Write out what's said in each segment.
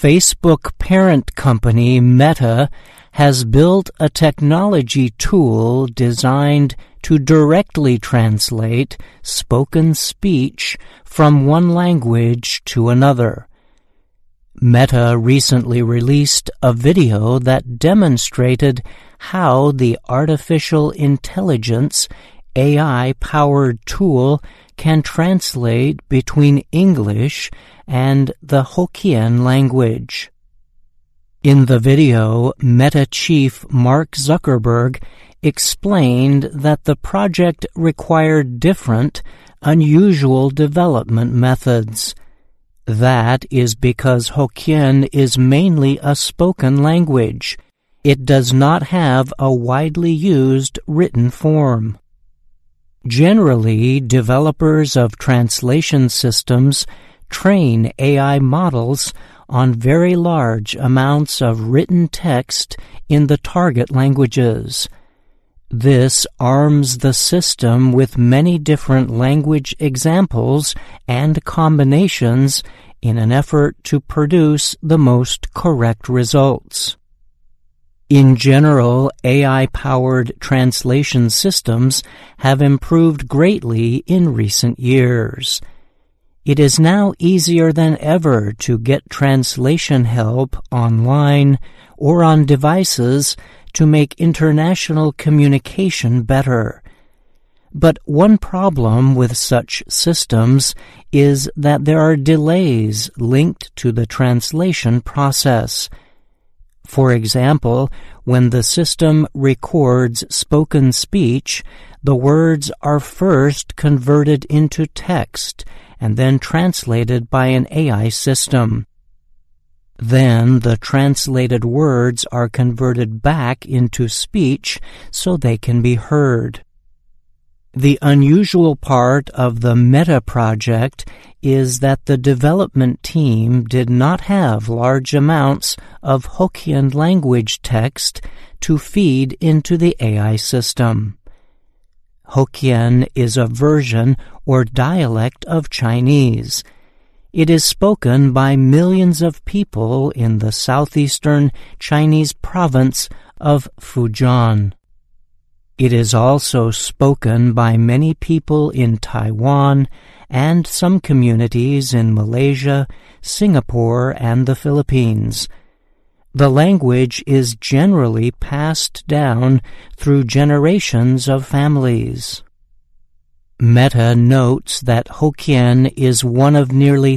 Facebook parent company Meta has built a technology tool designed to directly translate spoken speech from one language to another. Meta recently released a video that demonstrated how the artificial intelligence AI-powered tool can translate between English and the Hokkien language. In the video, Meta chief Mark Zuckerberg explained that the project required different, unusual development methods. That is because Hokkien is mainly a spoken language. It does not have a widely used written form. Generally, developers of translation systems train AI models on very large amounts of written text in the target languages. This arms the system with many different language examples and combinations in an effort to produce the most correct results. In general, AI-powered translation systems have improved greatly in recent years. It is now easier than ever to get translation help online or on devices to make international communication better. But one problem with such systems is that there are delays linked to the translation process. For example, when the system records spoken speech, the words are first converted into text and then translated by an AI system. Then the translated words are converted back into speech so they can be heard. The unusual part of the Meta project is that the development team did not have large amounts of Hokkien language text to feed into the AI system. Hokkien is a version or dialect of Chinese. It is spoken by millions of people in the southeastern Chinese province of Fujian. It is also spoken by many people in Taiwan and some communities in Malaysia, Singapore, and the Philippines. The language is generally passed down through generations of families. Meta notes that Hokkien is one of nearly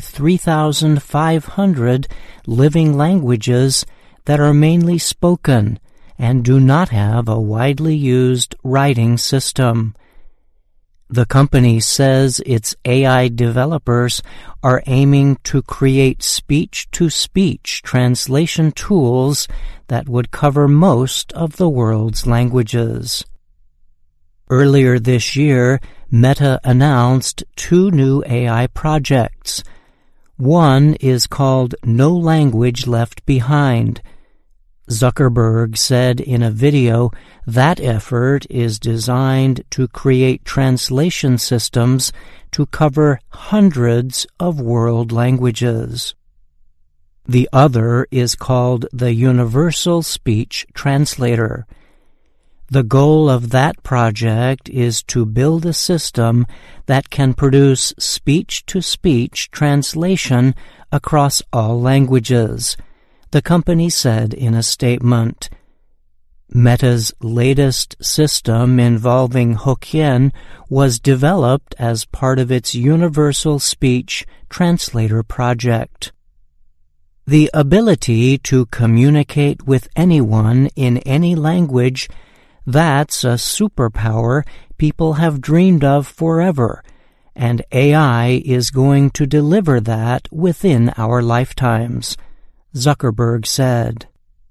3,500 living languages that are mainly spoken and do not have a widely used writing system. The company says its AI developers are aiming to create speech-to-speech translation tools that would cover most of the world's languages. Earlier this year, Meta announced 2 new AI projects. One is called No Language Left Behind. Zuckerberg said in a video that effort is designed to create translation systems to cover hundreds of world languages. The other is called the Universal Speech Translator. The goal of that project is to build a system that can produce speech-to-speech translation across all languages, the company said in a statement. Meta's latest system involving Hokkien was developed as part of its Universal Speech Translator project. The ability to communicate with anyone in any language, that's a superpower people have dreamed of forever, and AI is going to deliver that within our lifetimes, Zuckerberg said.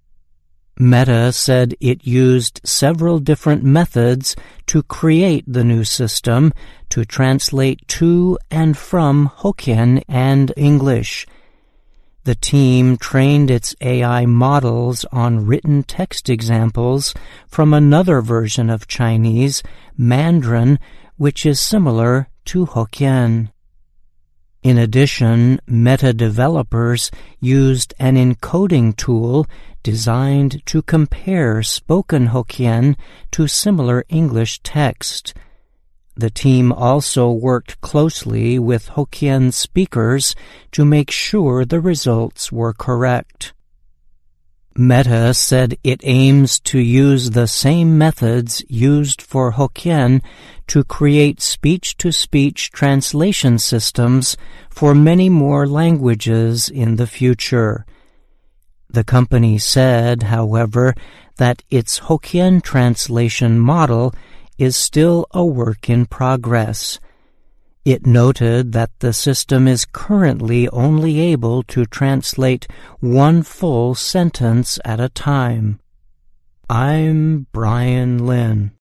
Meta said it used several different methods to create the new system to translate to and from Hokkien and English. The team trained its AI models on written text examples from another version of Chinese, Mandarin, which is similar to Hokkien. In addition, Meta developers used an encoding tool designed to compare spoken Hokkien to similar English text. The team also worked closely with Hokkien speakers to make sure the results were correct. Meta said it aims to use the same methods used for Hokkien to create speech-to-speech translation systems for many more languages in the future. The company said, however, that its Hokkien translation model is still a work in progress. It noted that the system is currently only able to translate one full sentence at a time. I'm Brian Lynn.